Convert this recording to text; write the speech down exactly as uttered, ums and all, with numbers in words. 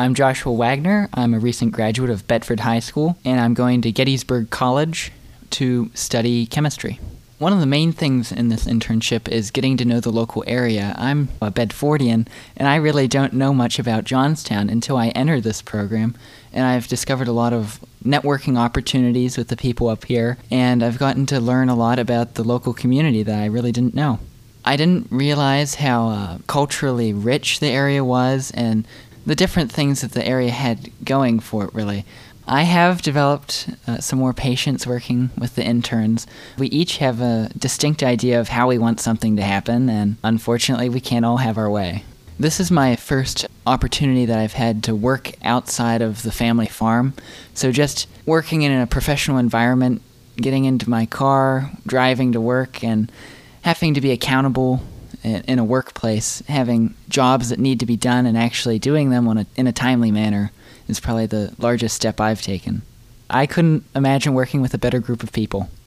I'm Joshua Wagner. I'm a recent graduate of Bedford High School, and I'm going to Gettysburg College to study chemistry. One of the main things in this internship is getting to know the local area. I'm a Bedfordian, and I really don't know much about Johnstown until I entered this program, and I've discovered a lot of networking opportunities with the people up here, and I've gotten to learn a lot about the local community that I really didn't know. I didn't realize how uh, culturally rich the area was and the different things that the area had going for it, really. I have developed uh, some more patience working with the interns. We each have a distinct idea of how we want something to happen, and unfortunately we can't all have our way. This is my first opportunity that I've had to work outside of the family farm, so just working in a professional environment, getting into my car, driving to work, and having to be accountable in a workplace, having jobs that need to be done and actually doing them on a, in a timely manner is probably the largest step I've taken. I couldn't imagine working with a better group of people.